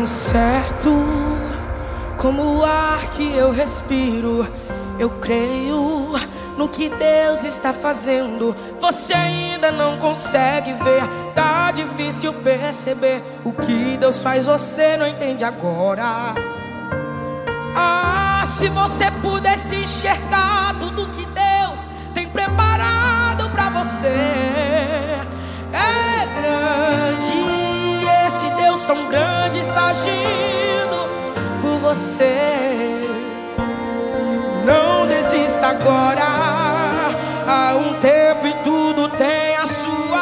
tão certo como o ar que eu respiro. Eu creio no que Deus está fazendo. Você ainda não consegue ver, tá difícil perceber. O que Deus faz você não entende agora. Ah, se você pudesse enxergar tudo que Deus tem preparado pra você. É grande, esse Deus tão grande está agindo por você. Não desista agora, há um tempo e tudo tem a sua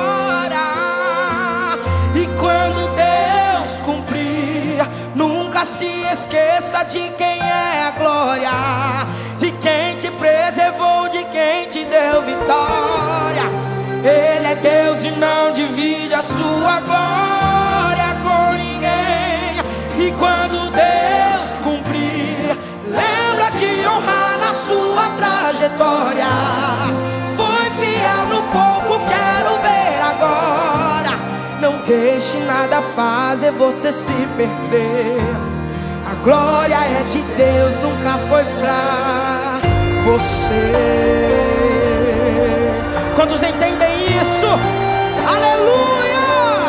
hora. E quando Deus cumprir, nunca se esqueça de quem é a glória, de quem te preservou, de quem te deu vitória. Ele é Deus e não divide a sua glória com ninguém. E quando Deus cumprir, lembra de honrar na sua trajetória. Foi fiel no pouco, quero ver agora. Não deixe nada fazer você se perder. A glória é de Deus, nunca foi pra você. Quantos entendem isso? Aleluia!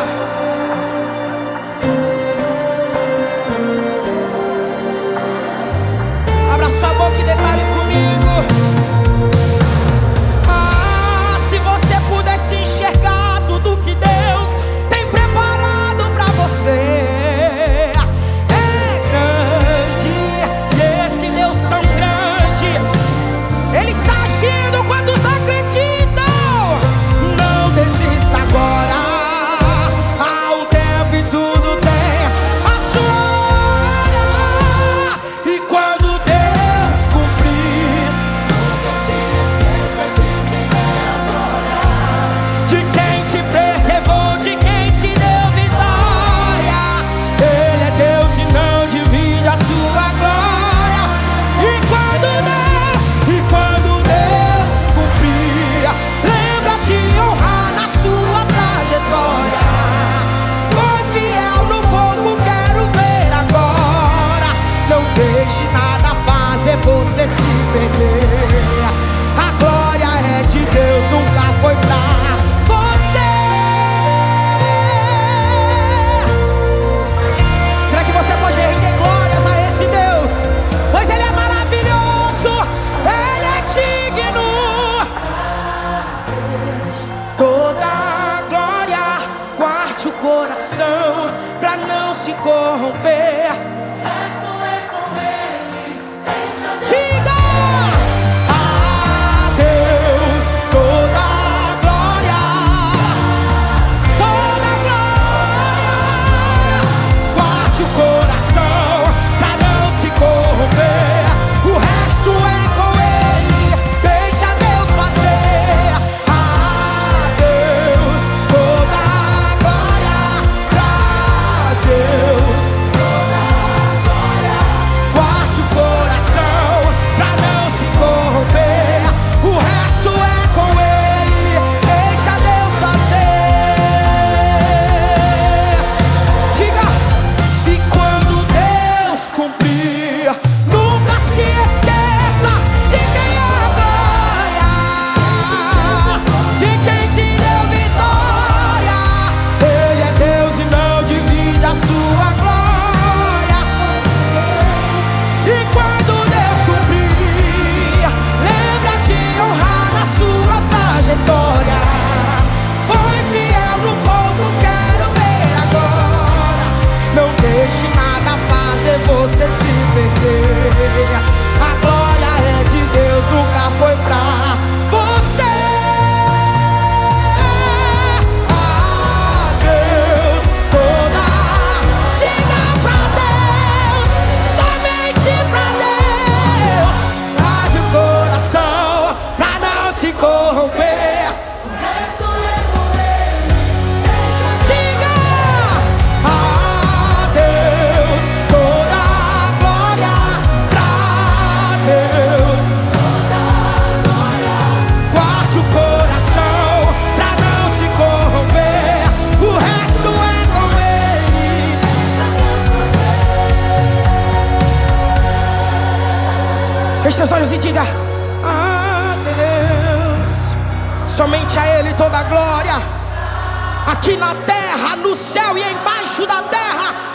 Abra sua boca e declare comigo. Ah, se você pudesse enxergar tudo que Deus tem preparado pra você. É grande, e esse Deus tão grande, Ele está agindo. Quantos acreditam? Não desista agora, há um tempo e tudo tem a sua hora. E quando Deus cumprir, nunca se esqueça de quem é agora, de quem te preservou, de quem te deu vitória. Ele é Deus e não divide a sua glória. E quando Deus cumprir, lembra de honrar na sua trajetória. Foi fiel no pouco, quero ver agora. Não deixe nada fazer você se perder. A glória é de Deus, nunca foi pra você. Será que você pode render glórias a esse Deus? Pois Ele é maravilhoso, Ele é digno. Toda a glória, guarde o coração pra não se corromper. Diga a Deus toda a glória, toda a glória. Guarde o coração pra não se corromper. O resto é com Ele, deixa Deus fazer. A Deus toda a glória, pra Deus toda a Feche seus olhos e diga: a Deus, somente a Ele toda a glória, aqui na terra, no céu e embaixo da terra.